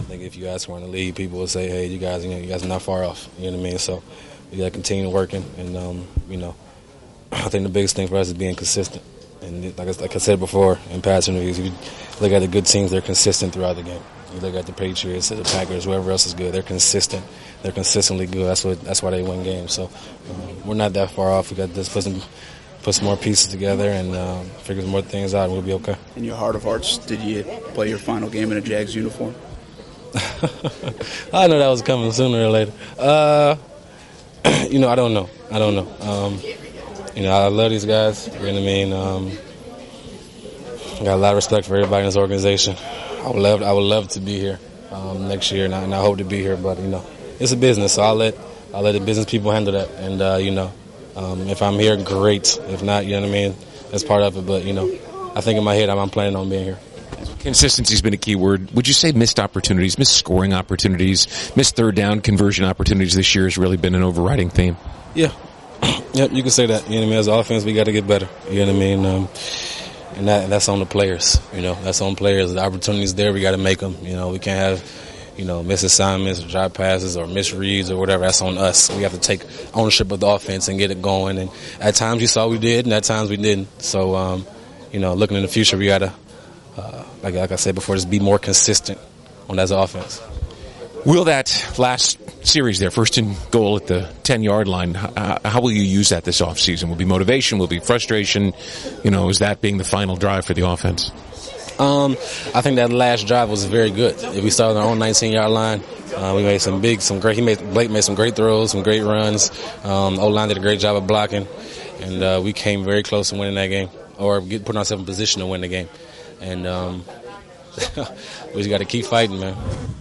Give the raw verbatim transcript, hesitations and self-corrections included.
think if you ask around the league, people will say, "Hey, you guys, you know, you guys are not far off." You know what I mean? So we got to continue working, and um, you know, I think the biggest thing for us is being consistent. And like I, like I said before in past interviews, if you look at the good teams, they're consistent throughout the game. You look at the Patriots, the Packers, whoever else is good, they're consistent. They're consistently good. That's what. That's why they win games. So um, we're not that far off. We got to just put some, put some more pieces together and um, figure some more things out, and we'll be okay. In your heart of hearts, did you play your final game in a Jags uniform? I know that was coming sooner or later. Uh, you know, I don't know. I don't know. Um, you know, I love these guys. You know what I mean? Um, I got a lot of respect for everybody in this organization. I would love, I would love to be here um, next year, and I, and I hope to be here. But you know, it's a business, so I'll let, I'll let the business people handle that. And uh, you know, um, if I'm here, great. If not, you know what I mean. That's part of it. But you know, I think in my head, I'm, I'm planning on being here. Consistency's been a key word. Would you say missed opportunities, missed scoring opportunities, missed third down conversion opportunities this year has really been an overriding theme? Yeah. Yep, you can say that. You know what I mean? As an offense, we got to get better. You know what I mean? Um, and that that's on the players. You know, that's on players. The opportunities there, we got to make them. You know, we can't have, you know, misassignments or drop passes or misreads or whatever. That's on us. We have to take ownership of the offense and get it going. And at times you saw we did, and at times we didn't. So, um, you know, looking in the future, we got to, uh, like, like I said before, just be more consistent on that offense. Will that last series there, first and goal at the ten-yard line, how, how will you use that this offseason? Will it be motivation? Will it be frustration? You know, is that being the final drive for the offense? Um, I think that last drive was very good. If we started on our own nineteen-yard line, uh, we made some big, some great. He made Blake made some great throws, some great runs. Um, O-line did a great job of blocking, and uh, we came very close to winning that game, or get, putting ourselves in position to win the game. And um, we just got to keep fighting, man.